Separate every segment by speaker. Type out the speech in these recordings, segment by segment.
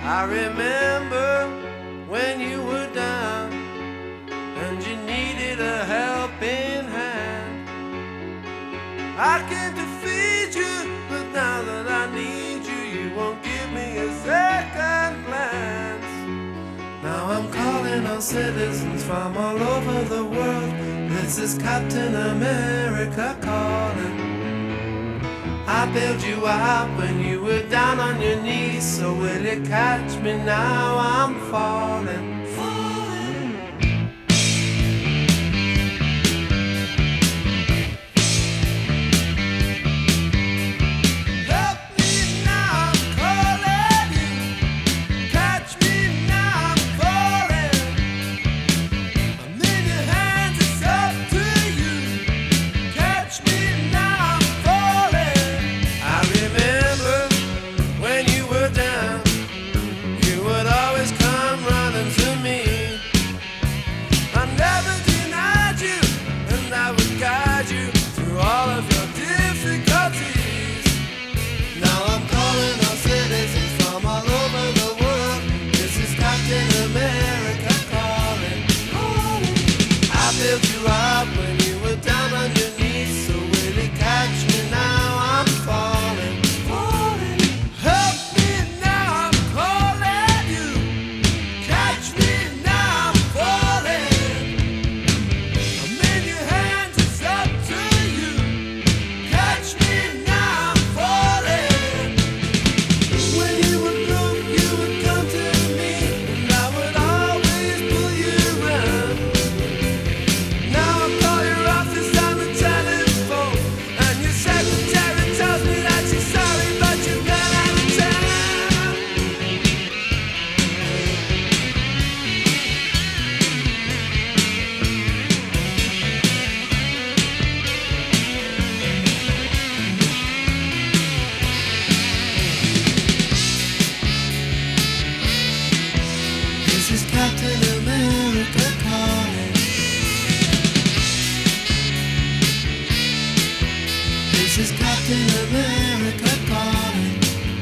Speaker 1: I remember when you were down and you needed a helping hand. I came to feed you, but now that I need you, you won't give me a second glance. Now I'm calling on citizens from all over the world. This is Captain America calling. I bailed you out when you were down on your knees, so will you catch me now? I'm falling. This is Captain America calling.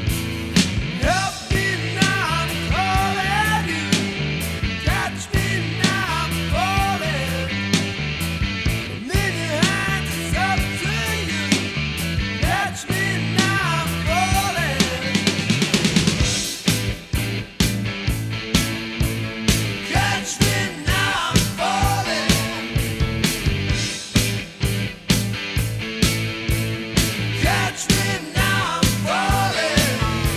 Speaker 1: Help me now, I'm calling you. Catch me now, I'm falling. I'm in your hands, it's up to you. Catch me now, I'm falling. Catch me now, I'm falling. Catch me now, I'm falling.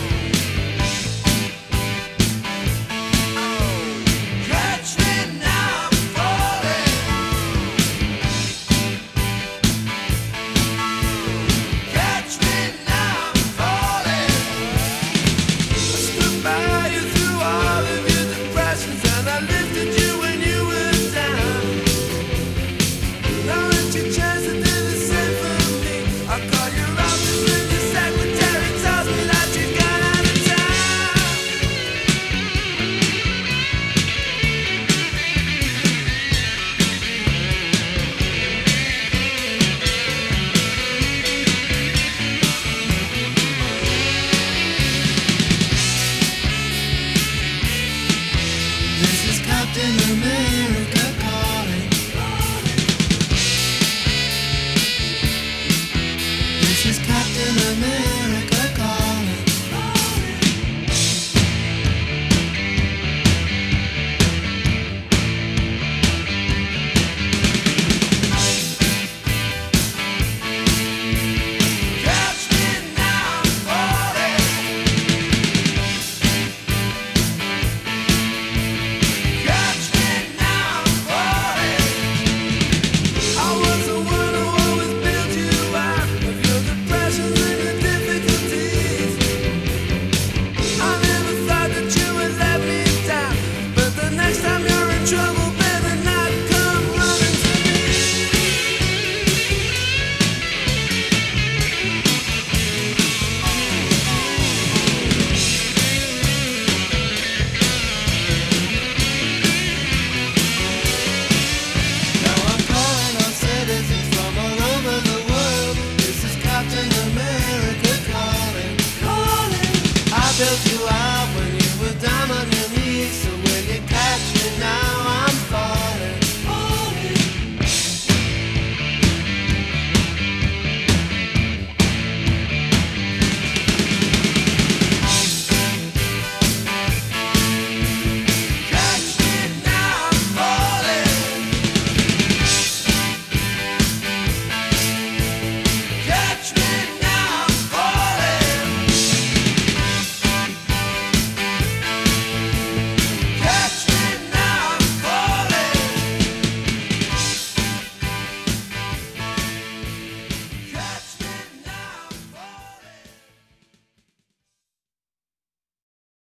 Speaker 1: Catch me now, I'm falling. Catch me now, I'm falling. I stood by you through all of your depressions, and I lifted you when you were down. Now it's your chance to do the same for me. I call your office when your secretary tells me that you've gone out of town. This is Captain America calling. This is Captain America.